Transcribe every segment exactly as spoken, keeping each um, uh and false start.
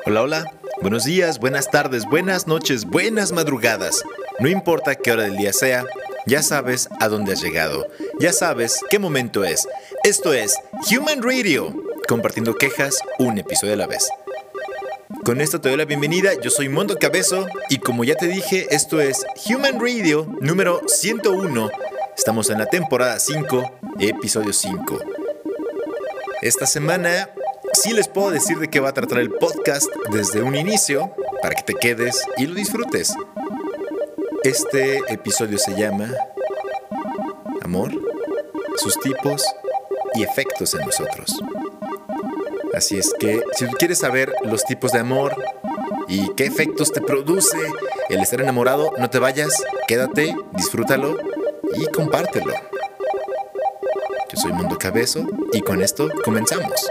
Hola, hola. Buenos días, buenas tardes, buenas noches, buenas madrugadas. No importa qué hora del día sea, ya sabes a dónde has llegado. Ya sabes qué momento es. Esto es Human Radio, compartiendo quejas un episodio a la vez. Con esto te doy la bienvenida, yo soy Mondo Cabezo y como ya te dije, esto es Human Radio número ciento uno. Estamos en la temporada cinco, episodio cinco. Esta semana sí les puedo decir de qué va a tratar el podcast desde un inicio, para que te quedes y lo disfrutes. Este episodio se llama Amor, sus tipos y efectos en nosotros. Así es que, si tú quieres saber los tipos de amor y qué efectos te produce el estar enamorado, no te vayas, quédate, disfrútalo y compártelo. Yo soy Mundo Cabezo y con esto comenzamos.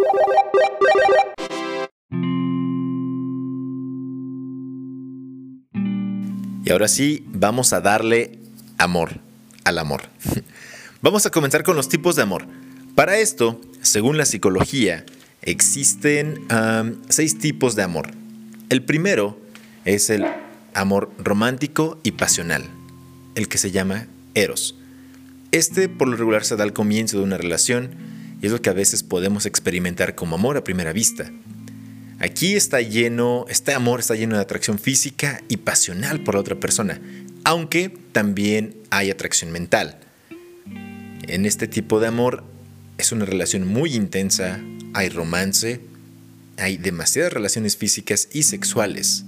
Y ahora sí, vamos a darle amor al amor. Vamos a comenzar con los tipos de amor. Para esto, según la psicología, existen um, seis tipos de amor. El primero es el amor romántico y pasional, el que se llama Eros. Este por lo regular se da al comienzo de una relación y es lo que a veces podemos experimentar como amor a primera vista. Aquí está lleno, este amor está lleno de atracción física y pasional por la otra persona, aunque también hay atracción mental. En este tipo de amor es una relación muy intensa, hay romance, hay demasiadas relaciones físicas y sexuales.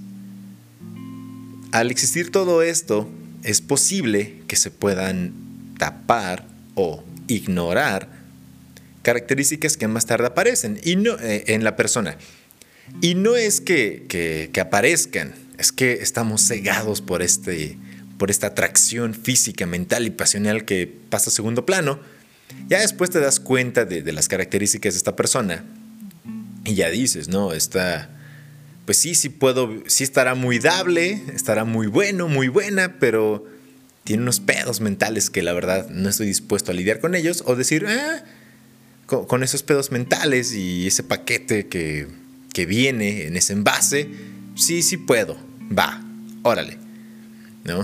Al existir todo esto, es posible que se puedan tapar o ignorar características que más tarde aparecen y no, eh, en la persona. Y no es que, que, que aparezcan, es que estamos cegados por, este, por esta atracción física, mental y pasional que pasa a segundo plano. Ya después te das cuenta de, de las características de esta persona y ya dices, no, está, pues sí, sí puedo, sí estará muy dable, estará muy bueno, muy buena, pero tiene unos pedos mentales que la verdad no estoy dispuesto a lidiar con ellos o decir, ah, con, con esos pedos mentales y ese paquete que, que viene en ese envase, sí, sí puedo, va, órale, ¿no?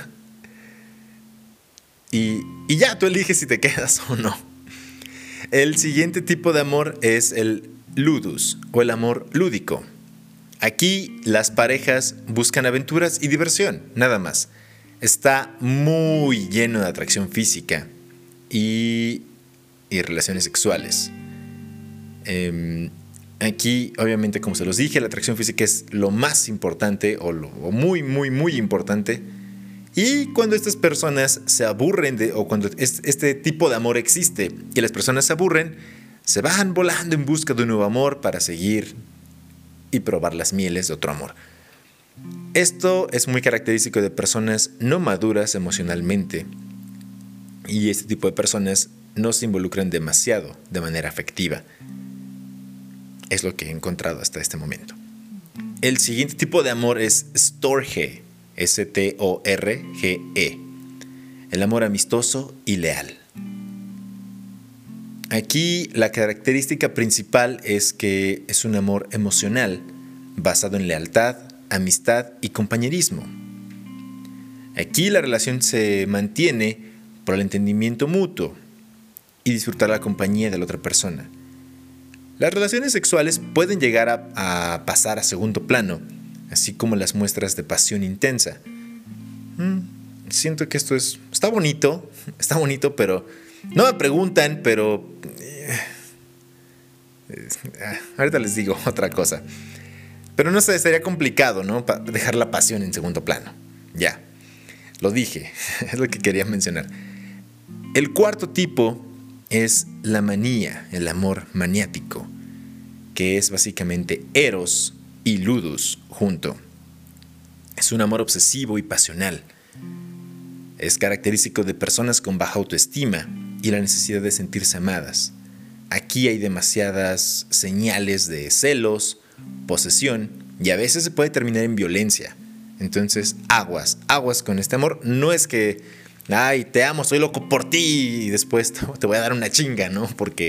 y, y ya tú eliges si te quedas o no. El siguiente tipo de amor es el ludus o el amor lúdico. Aquí las parejas buscan aventuras y diversión, nada más. Está muy lleno de atracción física y, y relaciones sexuales. Eh, aquí, obviamente, como se los dije, la atracción física es lo más importante o, lo, o muy, muy, muy importante. Y cuando estas personas se aburren de, o cuando este, este tipo de amor existe y las personas se aburren, se van volando en busca de un nuevo amor para seguir y probar las mieles de otro amor. Esto es muy característico de personas no maduras emocionalmente y este tipo de personas no se involucran demasiado de manera afectiva. Es lo que he encontrado hasta este momento. El siguiente tipo de amor es Storge, S T O R G E, el amor amistoso y leal. Aquí la característica principal es que es un amor emocional basado en lealtad, amistad y compañerismo. Aquí la relación se mantiene por el entendimiento mutuo y disfrutar la compañía de la otra persona. Las relaciones sexuales pueden llegar a, a pasar a segundo plano, así como las muestras de pasión intensa. Mm, siento que esto es, está bonito, está bonito, pero no me preguntan, pero eh, eh, ahorita les digo otra cosa. Pero no sé, sería complicado, ¿no? Pa- dejar la pasión en segundo plano. Ya, lo dije, es lo que quería mencionar. El cuarto tipo es la manía, el amor maniático, que es básicamente Eros y Ludus junto. Es un amor obsesivo y pasional. Es característico de personas con baja autoestima y la necesidad de sentirse amadas. Aquí hay demasiadas señales de celos, posesión y a veces se puede terminar en violencia. Entonces, aguas, aguas con este amor. No es que, ay, te amo, soy loco por ti y después te voy a dar una chinga, ¿no? Porque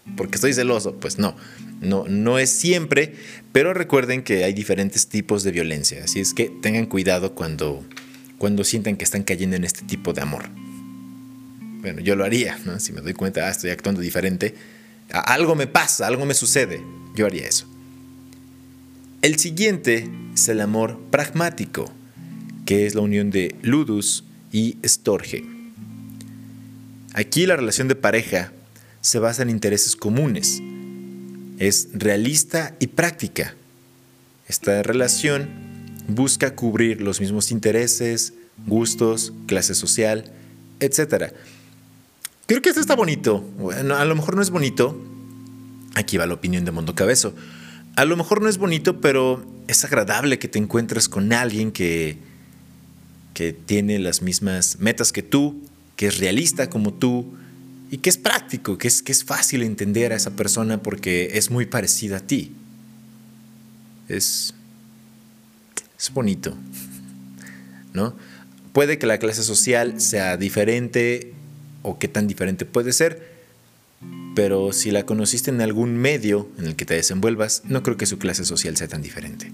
porque estoy celoso. Pues no, no, no es siempre, pero recuerden que hay diferentes tipos de violencia, así es que tengan cuidado cuando, cuando sientan que están cayendo en este tipo de amor. Bueno, yo lo haría, ¿no? Si me doy cuenta, ah, estoy actuando diferente, algo me pasa, algo me sucede, yo haría eso. El siguiente es el amor pragmático, que es la unión de ludus y storge. Aquí la relación de pareja se basa en intereses comunes, es realista y práctica. Esta relación busca cubrir los mismos intereses, gustos, clase social, etcétera. Creo que esto está bonito. Bueno, a lo mejor no es bonito. Aquí va la opinión de Mondo Cabezo. A lo mejor no es bonito, pero es agradable que te encuentres con alguien que, que tiene las mismas metas que tú, que es realista como tú y que es práctico, que es, que es fácil entender a esa persona porque es muy parecida a ti. Es, es bonito, ¿no? Puede que la clase social sea diferente o qué tan diferente puede ser, pero si la conociste en algún medio en el que te desenvuelvas, no creo que su clase social sea tan diferente.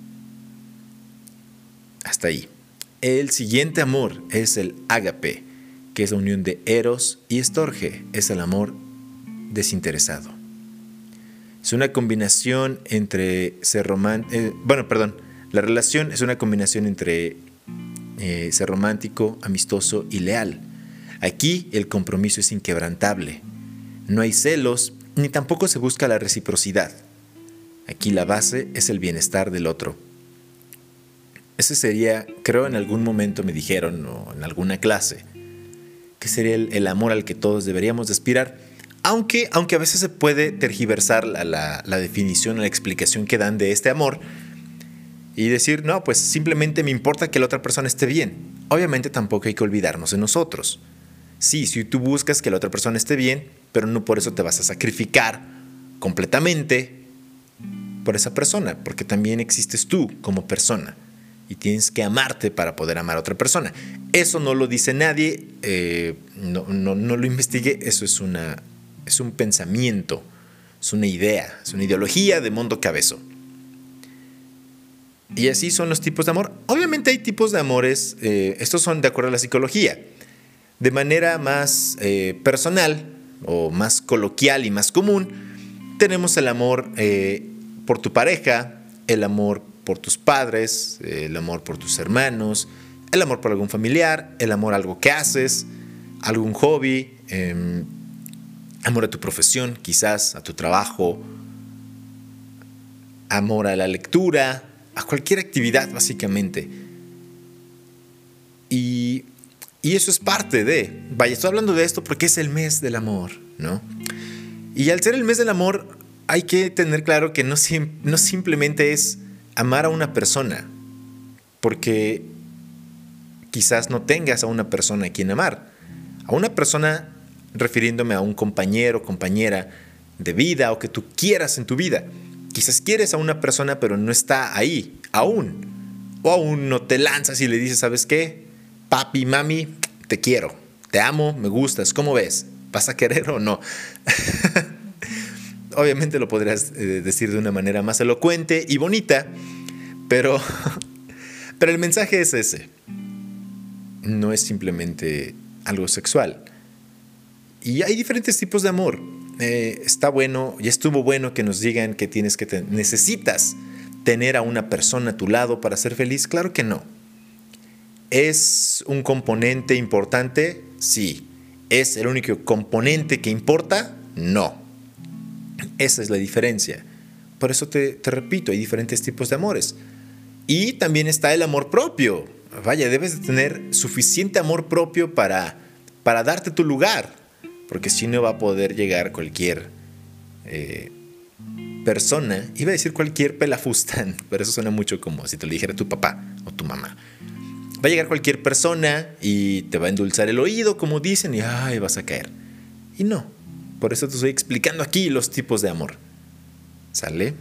Hasta ahí. El siguiente amor es el ágape, que es la unión de eros y storge, es el amor desinteresado. Es una combinación entre ser romántico, eh, bueno, perdón, la relación es una combinación entre eh, ser romántico, amistoso y leal. Aquí el compromiso es inquebrantable. No hay celos, ni tampoco se busca la reciprocidad. Aquí la base es el bienestar del otro. Ese sería, creo en algún momento me dijeron, o en alguna clase, que sería el, el amor al que todos deberíamos de aspirar, aunque, aunque a veces se puede tergiversar la, la, la definición, la explicación que dan de este amor y decir, no, pues simplemente me importa que la otra persona esté bien. Obviamente tampoco hay que olvidarnos de nosotros. Sí, si tú buscas que la otra persona esté bien, pero no por eso te vas a sacrificar completamente por esa persona, porque también existes tú como persona y tienes que amarte para poder amar a otra persona. Eso no lo dice nadie, eh, no, no, no lo investigué, eso es, una, es un pensamiento, es una idea, es una ideología de Mondo Cabezo. Y así son los tipos de amor. Obviamente hay tipos de amores, eh, estos son de acuerdo a la psicología. De manera más eh, personal o más coloquial y más común, tenemos el amor eh, por tu pareja, el amor por tus padres, el amor por tus hermanos, el amor por algún familiar, el amor a algo que haces, algún hobby, eh, amor a tu profesión, quizás a tu trabajo, amor a la lectura, a cualquier actividad básicamente. Y, y eso es parte de, vaya, estoy hablando de esto porque es el mes del amor, ¿no? Y al ser el mes del amor hay que tener claro que no, no simplemente es amar a una persona, porque quizás no tengas a una persona a quien amar. A una persona, refiriéndome a un compañero o compañera de vida o que tú quieras en tu vida. Quizás quieres a una persona pero no está ahí, aún. O aún no te lanzas y le dices, ¿sabes qué? Papi, mami, te quiero, te amo, me gustas, ¿cómo ves? ¿Vas a querer o no? Obviamente lo podrías eh, decir de una manera más elocuente y bonita, pero, pero el mensaje es ese. No es simplemente algo sexual. Y hay diferentes tipos de amor. Eh, está bueno, y estuvo bueno que nos digan que tienes que te- necesitas tener a una persona a tu lado para ser feliz. Claro que no. ¿Es un componente importante? Sí. ¿Es el único componente que importa? No. Esa es la diferencia. Por eso te, te repito, hay diferentes tipos de amores. Y también está el amor propio. Vaya, debes de tener suficiente amor propio para, para darte tu lugar. Porque si no va a poder llegar cualquier eh, persona. Iba a decir cualquier pelafustán, pero eso suena mucho como si te lo dijera tu papá o tu mamá. Va a llegar cualquier persona y te va a endulzar el oído, como dicen, y ay, vas a caer. Y no. Por eso te estoy explicando aquí los tipos de amor. ¿Sale?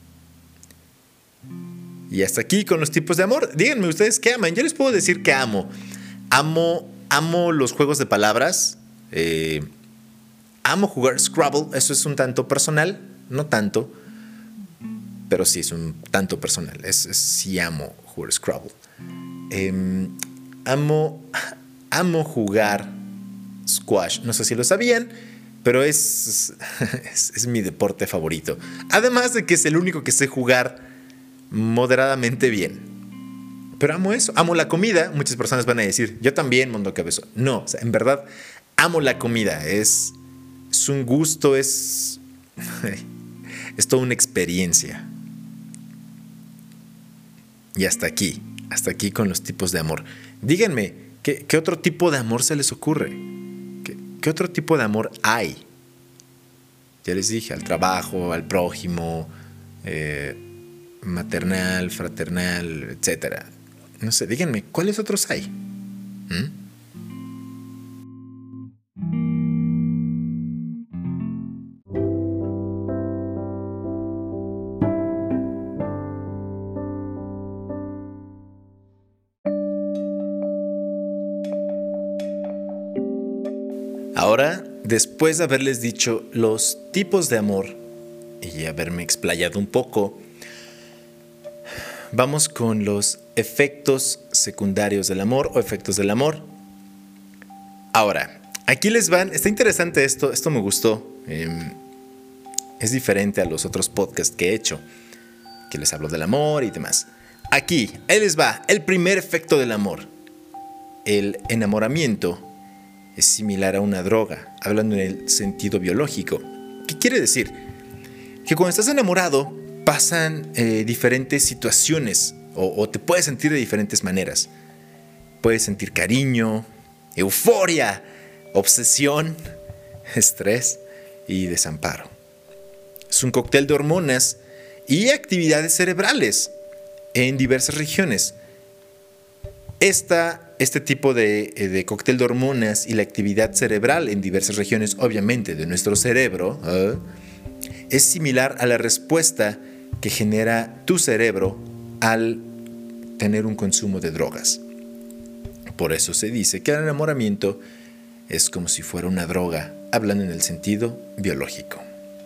Y hasta aquí con los tipos de amor. Díganme ustedes qué aman. Yo les puedo decir que amo. Amo, amo los juegos de palabras. Eh, amo jugar Scrabble. Eso es un tanto personal, no tanto, pero sí es un tanto personal. Es, es, sí amo jugar Scrabble. Eh, amo, amo jugar squash. No sé si lo sabían, pero es, es, es mi deporte favorito. Además de que es el único que sé jugar moderadamente bien. Pero amo eso, amo la comida. Muchas personas van a decir, yo también, Mundo Cabezo. No, o sea, en verdad, amo la comida. Es, es un gusto, es, es toda una experiencia. Y hasta aquí, hasta aquí con los tipos de amor. Díganme, ¿qué, qué otro tipo de amor se les ocurre? ¿Qué, qué otro tipo de amor hay? Ya les dije, al trabajo, al prójimo, eh, maternal, fraternal, etcétera. No sé, díganme, ¿cuáles otros hay? ¿Mm? Ahora, después de haberles dicho los tipos de amor y haberme explayado un poco, vamos con los efectos secundarios del amor o efectos del amor. Ahora, aquí les van, está interesante esto, esto me gustó. Eh, es diferente a los otros podcasts que he hecho, que les hablo del amor y demás. Aquí, ahí les va, el primer efecto del amor. El enamoramiento es similar a una droga, hablando en el sentido biológico. ¿Qué quiere decir? Que cuando estás enamorado pasan eh, diferentes situaciones o, o te puedes sentir de diferentes maneras. Puedes sentir cariño, euforia, obsesión, estrés y desamparo. Es un cóctel de hormonas y actividades cerebrales en diversas regiones. Esta, este tipo de, de cóctel de hormonas y la actividad cerebral en diversas regiones, obviamente, de nuestro cerebro, ¿eh? es similar a la respuesta que genera tu cerebro al tener un consumo de drogas. Por eso se dice que el enamoramiento es como si fuera una droga, hablando en el sentido biológico.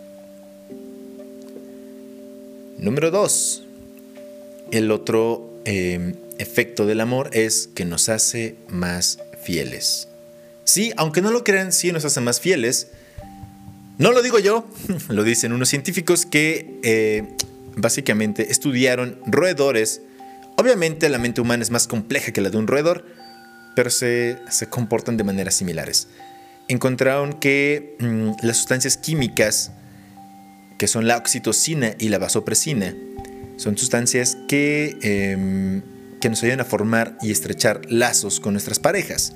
Número dos. El otro eh, efecto del amor es que nos hace más fieles. Sí, aunque no lo crean, sí nos hace más fieles. No lo digo yo, lo dicen unos científicos que eh, básicamente estudiaron roedores. Obviamente la mente humana es más compleja que la de un roedor, pero se, se comportan de maneras similares. Encontraron que mmm, las sustancias químicas, que son la oxitocina y la vasopresina, son sustancias que, eh, que nos ayudan a formar y estrechar lazos con nuestras parejas.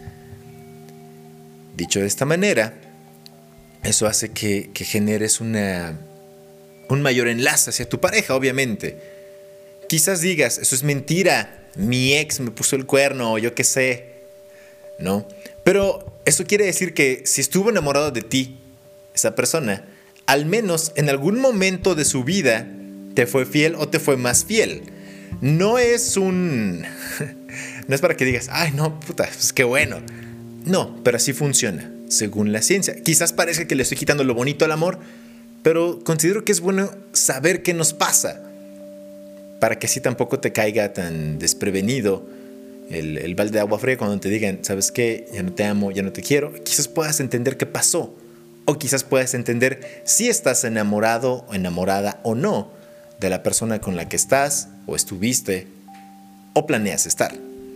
Dicho de esta manera, eso hace que, que generes una, un mayor enlace hacia tu pareja, obviamente. Quizás digas, eso es mentira, mi ex me puso el cuerno, o yo qué sé, ¿no? Pero eso quiere decir que si estuvo enamorado de ti, esa persona, al menos en algún momento de su vida, te fue fiel o te fue más fiel. No es un... no es para que digas, ay no, puta, pues qué bueno. No, pero así funciona, según la ciencia. Quizás parezca que le estoy quitando lo bonito al amor, pero considero que es bueno saber qué nos pasa, para que así tampoco te caiga tan desprevenido el, el balde de agua fría cuando te digan, ¿sabes qué? Ya no te amo, ya no te quiero. Quizás puedas entender qué pasó, o quizás puedas entender si estás enamorado o enamorada o no de la persona con la que estás, o estuviste, o planeas estar.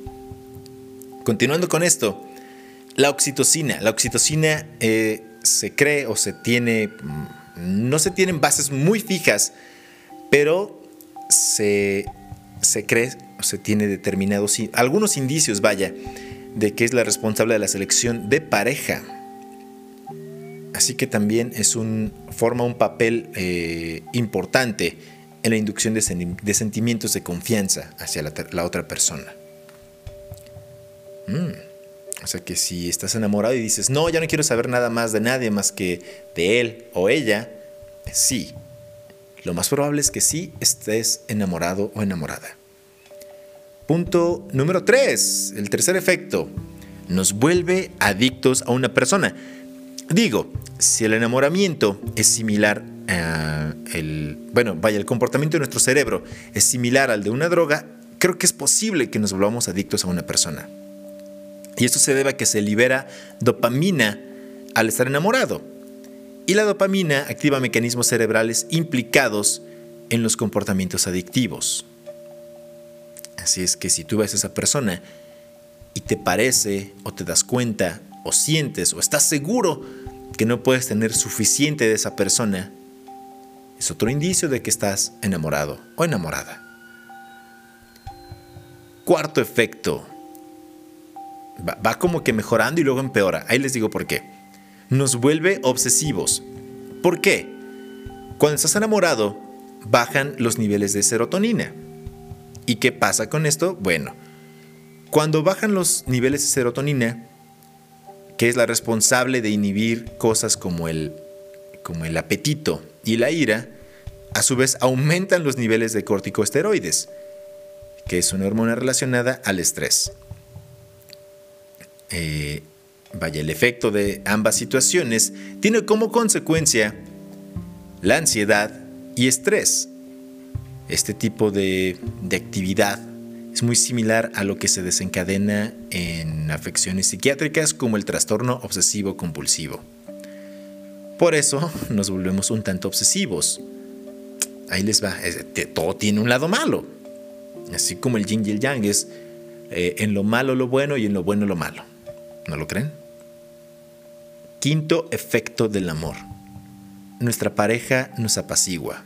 Continuando con esto, la oxitocina. La oxitocina eh, se cree o se tiene, no se tienen bases muy fijas, pero se, se cree o se tiene determinados, algunos indicios, vaya, de que es la responsable de la selección de pareja. Así que también es un, forma un papel eh, importante en la inducción de, sen- de sentimientos de confianza hacia la, la otra persona. Mm. O sea que si estás enamorado y dices, no, ya no quiero saber nada más de nadie más que de él o ella, sí. Lo más probable es que sí estés enamorado o enamorada. Punto número tres. El tercer efecto. Nos vuelve adictos a una persona. Digo, si el enamoramiento es similar a el, bueno, vaya, el comportamiento de nuestro cerebro es similar al de una droga, creo que es posible que nos volvamos adictos a una persona. Y esto se debe a que se libera dopamina al estar enamorado. Y la dopamina activa mecanismos cerebrales implicados en los comportamientos adictivos. Así es que si tú ves a esa persona y te parece, o te das cuenta, o sientes, o estás seguro que no puedes tener suficiente de esa persona, es otro indicio de que estás enamorado o enamorada. Cuarto efecto. Va, va como que mejorando y luego empeora. Ahí les digo por qué. Nos vuelve obsesivos. ¿Por qué? Cuando estás enamorado, bajan los niveles de serotonina. ¿Y qué pasa con esto? Bueno, cuando bajan los niveles de serotonina, que es la responsable de inhibir cosas como el, como el apetito y la ira, a su vez aumentan los niveles de corticosteroides, que es una hormona relacionada al estrés. Eh, vaya, el efecto de ambas situaciones tiene como consecuencia la ansiedad y estrés. Este tipo de, de actividad es muy similar a lo que se desencadena en afecciones psiquiátricas como el trastorno obsesivo compulsivo. Por eso nos volvemos un tanto obsesivos. Ahí les va, todo tiene un lado malo. Así como el yin y el yang es eh, en lo malo lo bueno y en lo bueno lo malo. ¿No lo creen? Quinto efecto del amor. Nuestra pareja nos apacigua.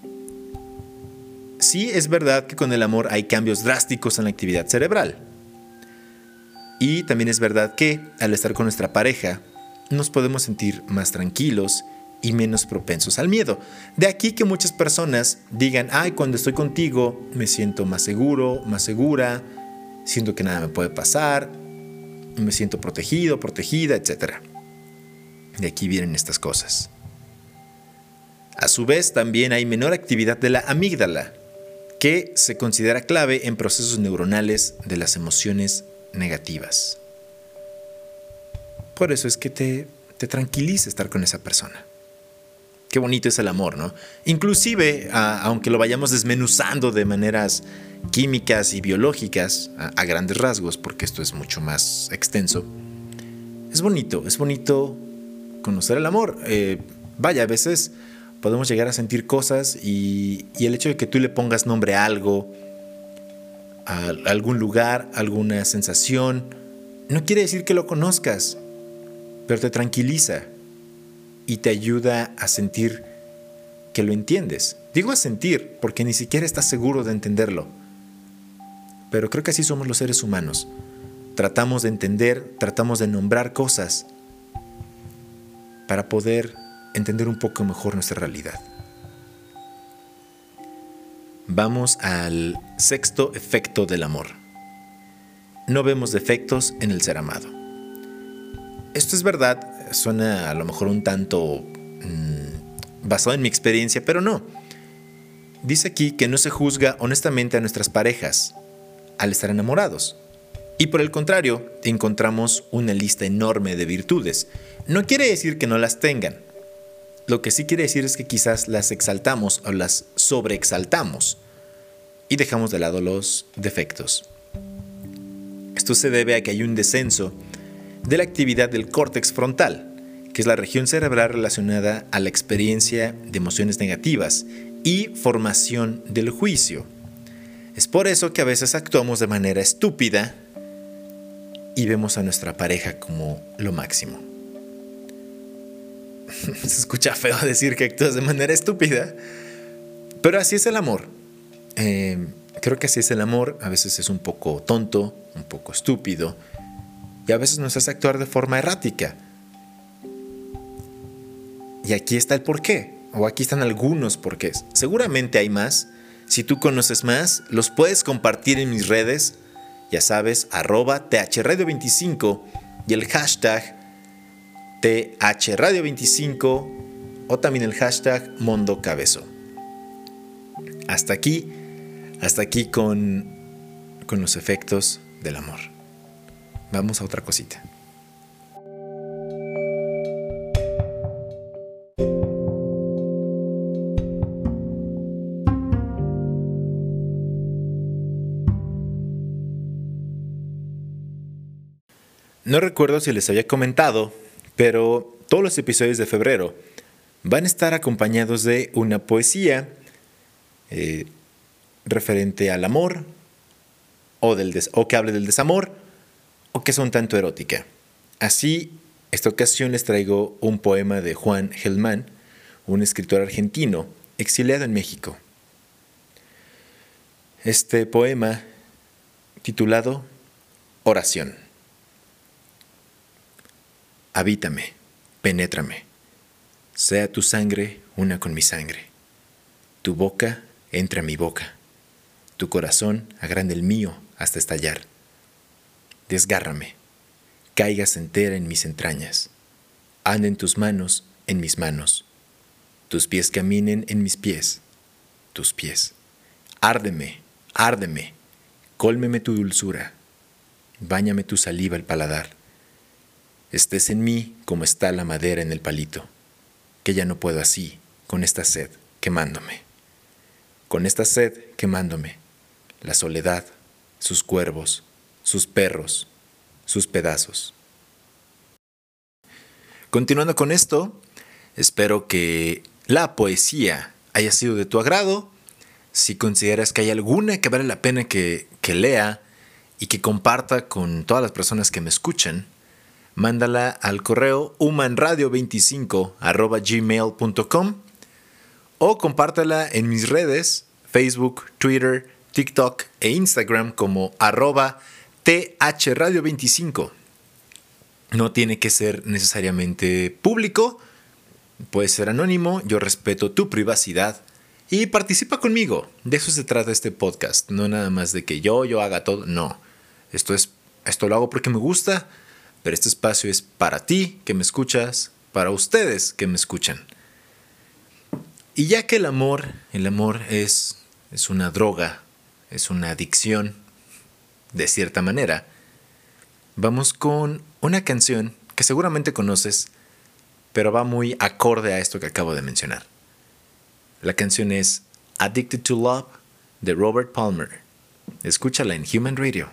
Sí, es verdad que con el amor hay cambios drásticos en la actividad cerebral. Y también es verdad que al estar con nuestra pareja nos podemos sentir más tranquilos y menos propensos al miedo. De aquí que muchas personas digan, ay, cuando estoy contigo me siento más seguro, más segura, siento que nada me puede pasar, me siento protegido, protegida, etcétera. De aquí vienen estas cosas. A su vez, también hay menor actividad de la amígdala, que se considera clave en procesos neuronales de las emociones negativas. Por eso es que te, te tranquiliza estar con esa persona. Qué bonito es el amor, ¿no? Inclusive, a, aunque lo vayamos desmenuzando de maneras químicas y biológicas, a, a grandes rasgos, porque esto es mucho más extenso, es bonito, es bonito conocer el amor. Eh, vaya, a veces podemos llegar a sentir cosas y, y el hecho de que tú le pongas nombre a algo, a algún lugar, alguna sensación, no quiere decir que lo conozcas, pero te tranquiliza y te ayuda a sentir que lo entiendes. Digo a sentir porque ni siquiera estás seguro de entenderlo, pero creo que así somos los seres humanos. Tratamos de entender, tratamos de nombrar cosas para poder entender un poco mejor nuestra realidad. Vamos al sexto efecto del amor. No vemos defectos en el ser amado. Esto es verdad, suena a lo mejor un tanto mmm, basado en mi experiencia, pero no. Dice aquí que no se juzga honestamente a nuestras parejas al estar enamorados. Y por el contrario, encontramos una lista enorme de virtudes. No quiere decir que no las tengan. Lo que sí quiere decir es que quizás las exaltamos o las sobreexaltamos y dejamos de lado los defectos. Esto se debe a que hay un descenso de la actividad del córtex frontal, que es la región cerebral relacionada a la experiencia de emociones negativas y formación del juicio. Es por eso que a veces actuamos de manera estúpida y vemos a nuestra pareja como lo máximo. Se escucha feo decir que actúas de manera estúpida, pero así es el amor. Eh, creo que así es el amor. A veces es un poco tonto, un poco estúpido, y a veces nos hace actuar de forma errática. Y aquí está el porqué, o aquí están algunos porqués. Seguramente hay más. Si tú conoces más, los puedes compartir en mis redes. Ya sabes, arroba T H Radio veinticinco y el hashtag T H Radio veinticinco o también el hashtag Mondo Cabezo. Hasta aquí, hasta aquí con, con los efectos del amor. Vamos a otra cosita. no recuerdo si les había comentado, pero todos los episodios de febrero van a estar acompañados de una poesía eh, referente al amor, o, del des- o que hable del desamor, o que sea un tanto erótica. Así, esta ocasión les traigo un poema de Juan Gelman, un escritor argentino exiliado en México. Este poema, titulado Oración. Habítame, penétrame, sea tu sangre una con mi sangre, tu boca entra a mi boca, tu corazón agrande el mío hasta estallar. Desgárrame, caigas entera en mis entrañas, anden tus manos en mis manos, tus pies caminen en mis pies, tus pies. Árdeme, árdeme, cólmeme tu dulzura, báñame tu saliva el paladar. Estés en mí como está la madera en el palito, que ya no puedo así, con esta sed quemándome. Con esta sed quemándome, la soledad, sus cuervos, sus perros, sus pedazos. Continuando con esto, espero que la poesía haya sido de tu agrado. Si consideras que hay alguna que vale la pena que, que lea y que comparta con todas las personas que me escuchan, mándala al correo humanradio veinticinco arroba gmail punto com o compártela en mis redes, Facebook, Twitter, TikTok e Instagram como arroba thradio veinticinco. No tiene que ser necesariamente público, puede ser anónimo, yo respeto tu privacidad y participa conmigo. De eso se trata este podcast, no nada más de que yo, yo haga todo, no. Esto es, esto lo hago porque me gusta, pero este espacio es para ti que me escuchas, para ustedes que me escuchan. Y ya que el amor, el amor es, es una droga, es una adicción, de cierta manera, vamos con una canción que seguramente conoces, pero va muy acorde a esto que acabo de mencionar. La canción es Addicted to Love de Robert Palmer. Escúchala en Human Radio.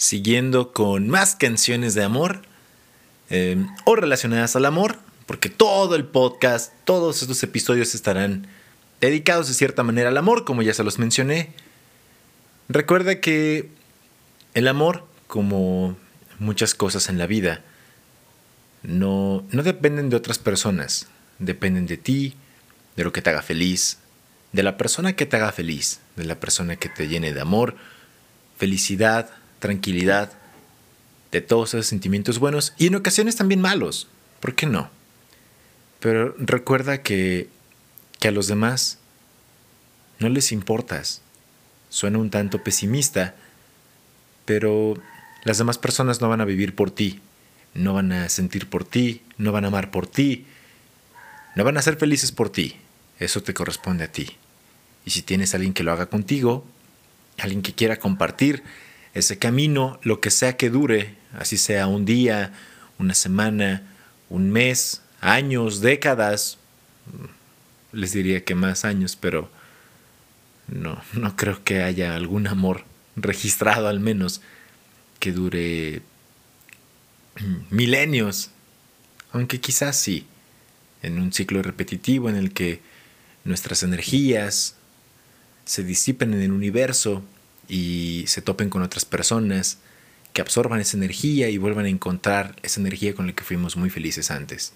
siguiendo con más canciones de amor eh, o relacionadas al amor, porque todo el podcast, todos estos episodios estarán dedicados de cierta manera al amor, como ya se los mencioné. Recuerda que el amor, como muchas cosas en la vida, no, no dependen de otras personas, dependen de ti, de lo que te haga feliz, de la persona que te haga feliz, de la persona que te llene de amor, felicidad, tranquilidad, de todos esos sentimientos buenos y en ocasiones también malos, ¿por qué no? Pero recuerda que, que a los demás no les importas. Suena un tanto pesimista, pero las demás personas no van a vivir por ti, no van a sentir por ti, no van a amar por ti, no van a ser felices por ti. Eso te corresponde a ti. Y si tienes a alguien que lo haga contigo, alguien que quiera compartir ese camino, lo que sea que dure, así sea un día, una semana, un mes, años, décadas, les diría que más años, pero no, no creo que haya algún amor registrado al menos que dure milenios, aunque quizás sí, en un ciclo repetitivo en el que nuestras energías se disipen en el universo y se topen con otras personas que absorban esa energía y vuelvan a encontrar esa energía con la que fuimos muy felices antes.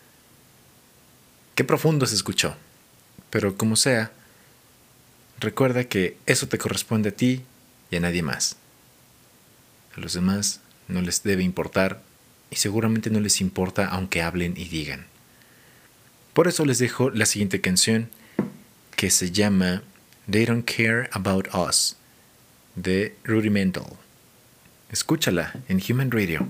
Qué profundo se escuchó, pero como sea, recuerda que eso te corresponde a ti y a nadie más. A los demás no les debe importar y seguramente no les importa aunque hablen y digan. Por eso les dejo la siguiente canción que se llama They Don't Care About Us de Rudimental. Escúchala en Human Radio.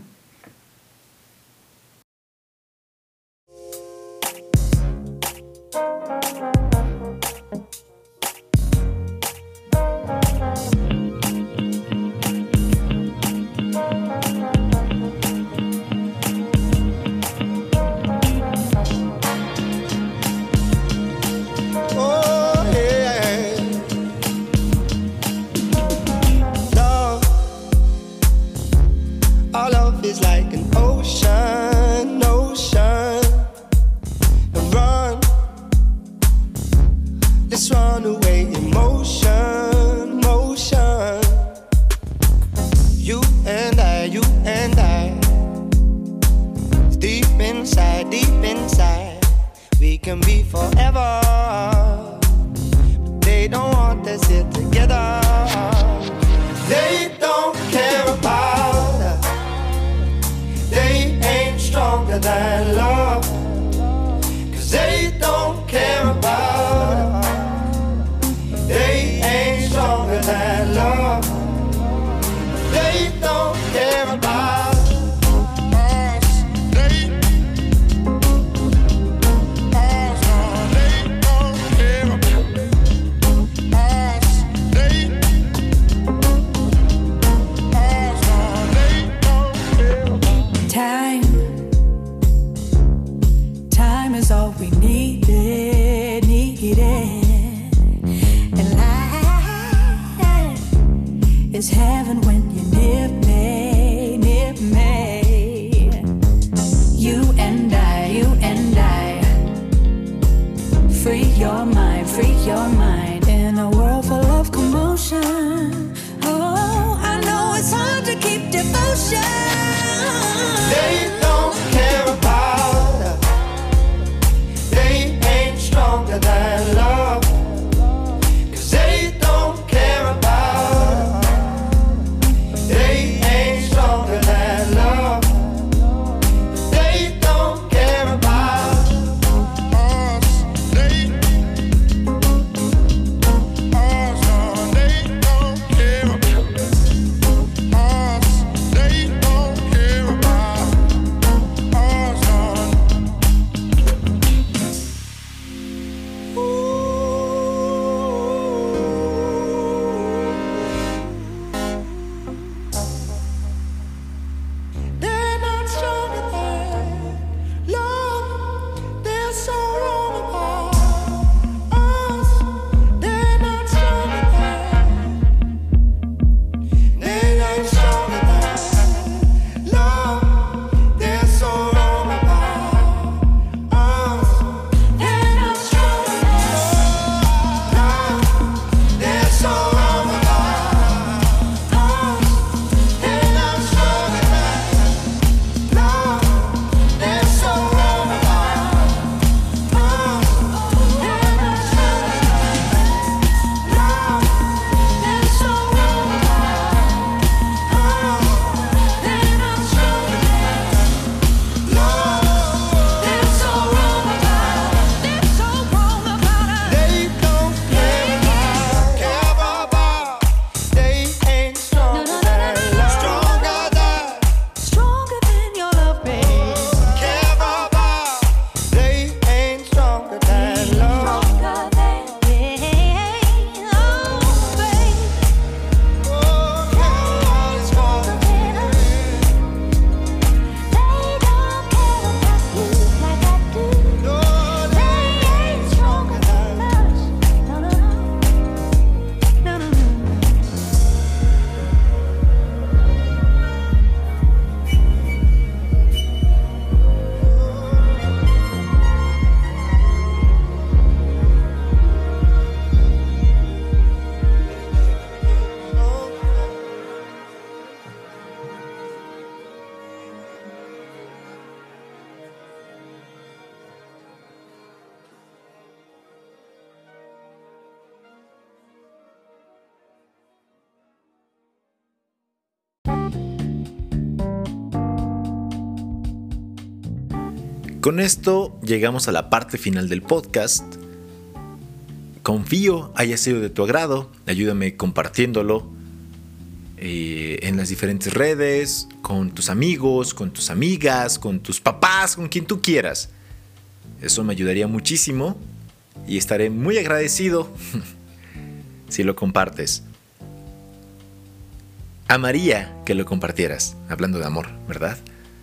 Con esto llegamos a la parte final del podcast. Confío haya sido de tu agrado. Ayúdame compartiéndolo eh, en las diferentes redes, con tus amigos, con tus amigas, con tus papás, con quien tú quieras. Eso me ayudaría muchísimo y estaré muy agradecido si lo compartes. Amaría que lo compartieras, hablando de amor, ¿verdad?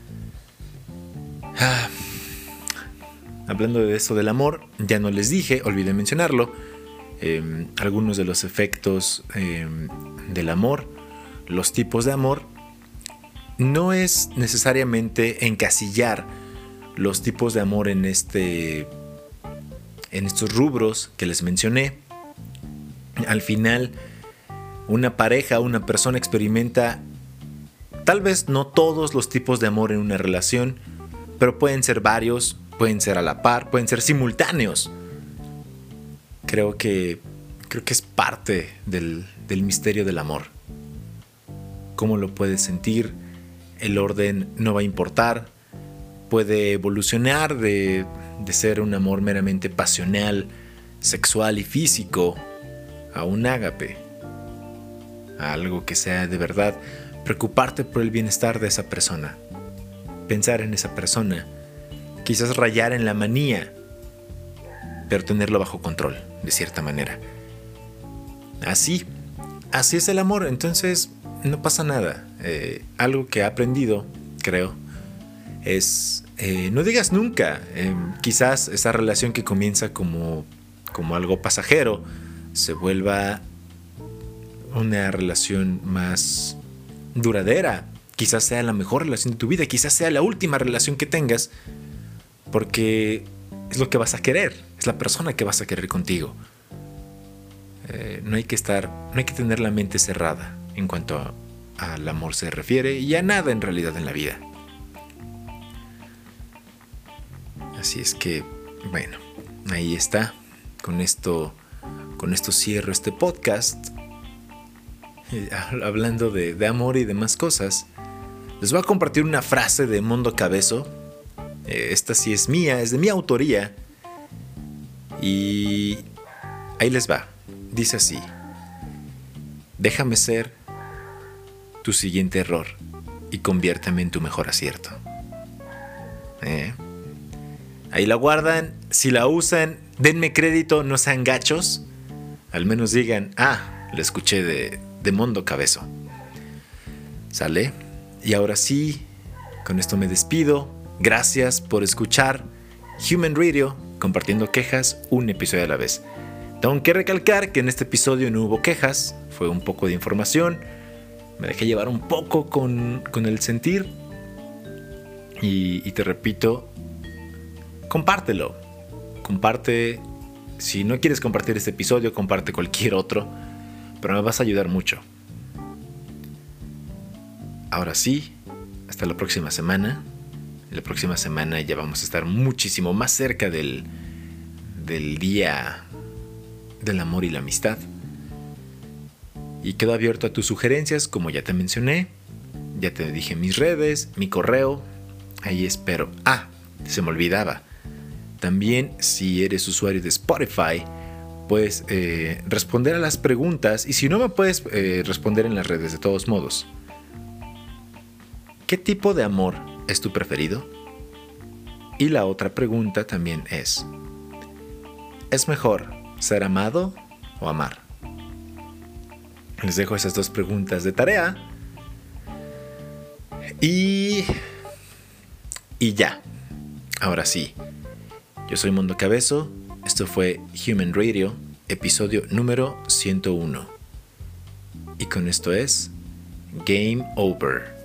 Ah, hablando de eso del amor, ya no les dije, olvidé mencionarlo, eh, algunos de los efectos eh, del amor, los tipos de amor. No es necesariamente encasillar los tipos de amor en este, en estos rubros que les mencioné. Al final, una pareja, una persona experimenta tal vez no todos los tipos de amor en una relación, pero pueden ser varios, pueden ser a la par, pueden ser simultáneos. Creo que, creo que es parte del, del misterio del amor. Cómo lo puedes sentir, el orden no va a importar, puede evolucionar de, de ser un amor meramente pasional, sexual y físico, a un ágape, a algo que sea de verdad preocuparte por el bienestar de esa persona, pensar en esa persona, quizás rayar en la manía, pero tenerlo bajo control, de cierta manera. Así, así es el amor, entonces no pasa nada. Eh, algo que he aprendido, creo, es eh, no digas nunca. Eh, quizás esa relación que comienza como, como algo pasajero se vuelva una relación más duradera. Quizás sea la mejor relación de tu vida, quizás sea la última relación que tengas, porque es lo que vas a querer, es la persona que vas a querer contigo. Eh, no hay que estar, no hay que tener la mente cerrada en cuanto a, al amor se refiere, y a nada en realidad en la vida. Así es que, bueno, ahí está. Con esto, con esto cierro este podcast. Eh, hablando de, de amor y demás cosas, les voy a compartir una frase de Mondo Cabezo. Eh, esta sí es mía, es de mi autoría. Y ahí les va. Dice así: déjame ser tu siguiente error y conviérteme en tu mejor acierto. ¿Eh? Ahí la guardan. Si la usan, denme crédito, no sean gachos. Al menos digan, ah, la escuché de, de Mondo Cabezo. ¿Sale? Y ahora sí, con esto me despido. Gracias por escuchar Human Radio, compartiendo quejas un episodio a la vez. Tengo que recalcar que en este episodio no hubo quejas, fue un poco de información. Me dejé llevar un poco con, con el sentir. Y, y te repito, compártelo. Comparte. Si no quieres compartir este episodio, comparte cualquier otro. Pero me vas a ayudar mucho. Ahora sí, hasta la próxima semana. La próxima semana ya vamos a estar muchísimo más cerca del, del día del amor y la amistad. Y quedo abierto a tus sugerencias, como ya te mencioné. Ya te dije mis redes, mi correo. Ahí espero. Ah, se me olvidaba. También, si eres usuario de Spotify, puedes eh, responder a las preguntas. Y si no, me puedes eh, responder en las redes de todos modos. ¿Qué tipo de amor es tu preferido? Y la otra pregunta también es: ¿es mejor ser amado o amar? Les dejo esas dos preguntas de tarea. Y... Y ya. Ahora sí. Yo soy Mondo Cabezo. Esto fue Human Radio, episodio número ciento uno. Y con esto es Game Over.